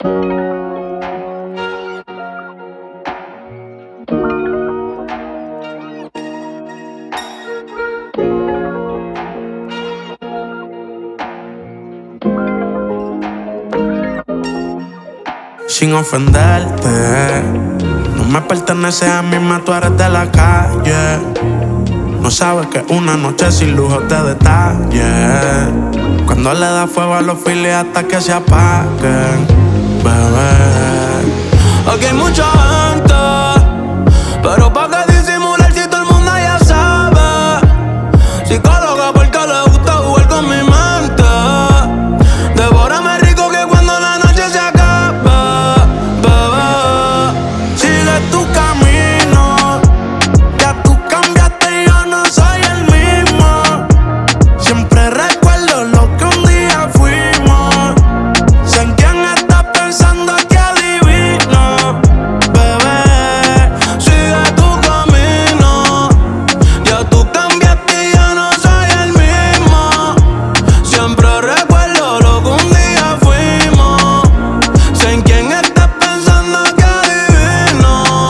Sin ofenderte, no me pertenece a mí, más tú eres de la calle. No sabes que una noche sin lujos de detalle, cuando le da fuego a los files hasta que se apaguen, bebé. Aquí hay mucha gente, pero pa' que disimular si todo el mundo ya sabe. Psicóloga porque le gusta jugar con mi mente. Devórame rico que cuando la noche se acabe, bebé. Sigue tu camino, ya tú cambiaste y yo no soy el mismo. Siempre recuerdo lo que un día fuimos. Sé en quién estás pensando, que adivino, bebé. Sigue tu camino, ya tú cambiaste y yo no soy el mismo. Siempre recuerdo lo que un día fuimos. Sé en quién estás pensando, que adivino,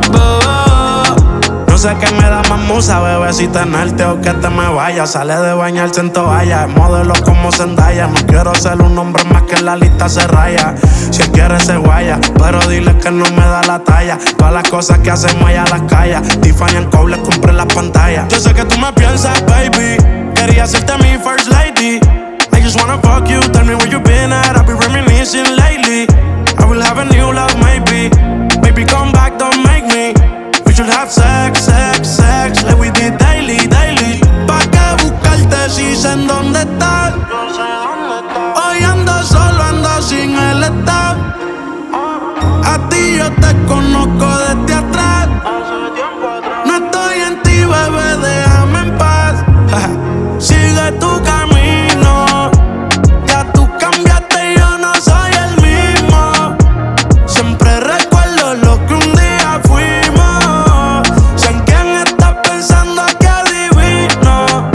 bebé. No sé qué me da más musa, bebé, si tenerte o que te me vaya. Sale de bañarse en toalla, modelo como Zendaya. No quiero ser un hombre más que en la lista se raya. Si él quiere se guaya, pero dile que no me da la talla. Todas las cosas que hacemos ella las calla. Tiffany en Cole, compré las pantallas. Yo sé que tú me piensas, baby, quería hacerte mi first lady. I just wanna fuck you, tell me where you been at. I've been reminiscing lately. I will have a new love, maybe. Baby, come back, don't make me. We should have sex, sex, sex, like we did daily, daily. ¿Pa' qué buscarte si sé en dónde estás? Yo sé dónde estás. Hoy ando solo, ando sin el staff. A ti yo te conozco desde atrás. Hace tiempo atrás. No estoy en ti, bebé, déjame en paz. Sigue tu camino, ya tú cambiaste y yo no soy el mismo. Siempre recuerdo lo que un día fuimos. Sé en quién estás pensando, que adivino,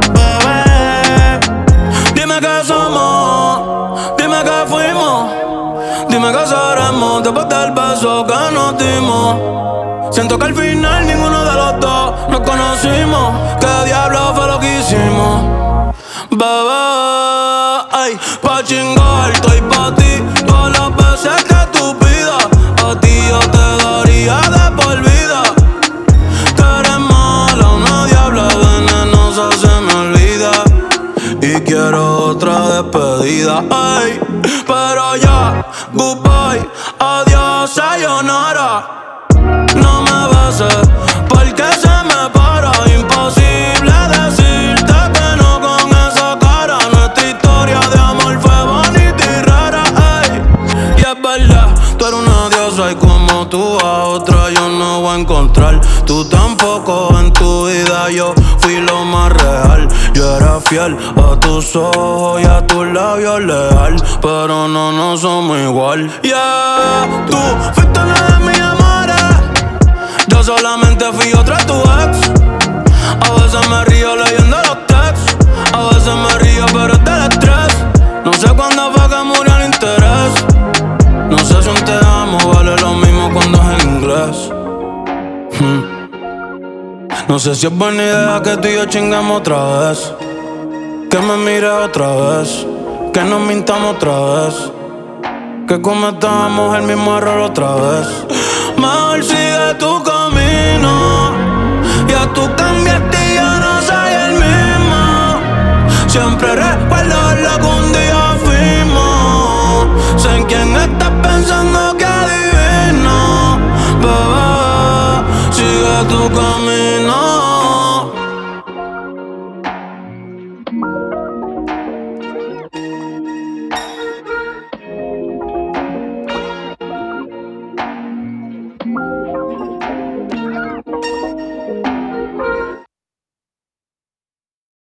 bebé. Dime qué somos, dime qué fuimos, dime qué seremos después del beso que nos dimos. Siento que al final ninguno de los dos nos conocimos. ¿Qué diablo fue lo que hicimos? Bebé, ay, pa' chingar, estoy pa' ti. Todas las veces que tú pidas, a ti yo te daría de por vida. Tú eres mala, una diabla venenosa, se me olvida. Y quiero otra despedida, ay. Pero ya, goodbye, adiós, sayonara. No me beses, porque se me para. Imposible decirte que no con esa cara. Nuestra historia de amor fue bonita y rara, ay. Y es verdad, tú eres una diosa y como tú a otra yo no voy a encontrar. Tú tampoco, en tu vida yo fui lo más real. Yo era fiel a tus ojos y a tus labios leal, pero no somos igual. Yeah, tú fuiste una de mis amores, yo solamente fui otra tu ex. A veces me río leyendo los texts, a veces me río pero es del estrés. No sé cuándo fue que murió el interés. No sé si un te amo vale lo mismo cuando es en inglés. No sé si es buena idea que tú y yo chingamos otra vez, que me mires otra vez, que nos mintamos otra vez, que cometamos el mismo error otra vez. Mejor sigue tu camino, ya tú cambiaste y yo no soy el mismo. Siempre recuerdo lo que un día fuimos. Sé en quién estás pensando, que adivino, bebé. Sigue tu camino.